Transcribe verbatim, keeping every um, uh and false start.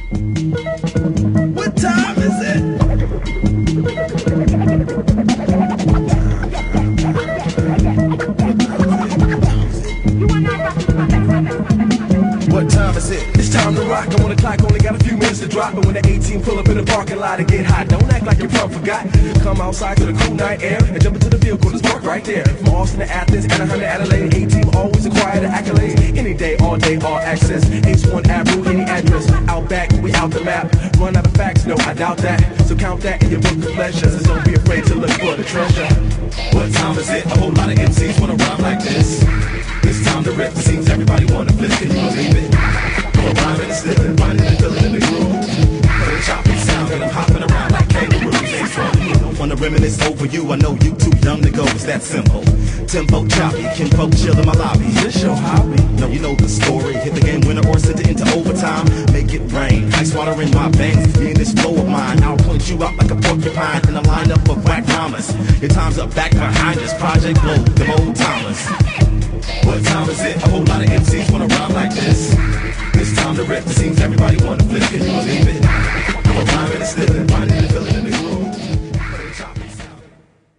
What time is it? What time is it? It's time to rock. I'm on the clock, only got a few minutes to drop. And when the eighteen pull up in the parking lot and get hot, don't act like your pump forgot. Come outside to the cool night air and jump into the vehicle that's parked right there. From Austin to Athens, Anaheim to Adelaide, eighteen always acquire the accolades. Any day, all day, all access. Ace one Avenue, any address. Out back, we out the map. Run out of facts, no, I doubt that. So count that in your book of pleasures, and don't be afraid to look for the treasure. What time is it? A whole lot of M Cs wanna rhyme like this. It's time to rip the scenes, everybody wanna flip. Can you believe it? I'm rhyming and slipping, finding and feeling in the groove. For the choppy sound, and I'm hopping around like kangaroos. Don't wanna reminisce over you, I know you too young to go, it's that simple. Tempo choppy, kinfolk chill in my lobby. Is this your hobby? No, you know the story. Hit the game winner or send it into overtime. Make it rain, ice water in my veins. Me in this flow of mine, I'll point you out like a porcupine in a lineup of whack rhymers. Your time's up back behind this project blow, them old timers. What time is it? A whole lot of M Cs wanna rhyme like this. It's time to rip the scenes, everybody wanna flip.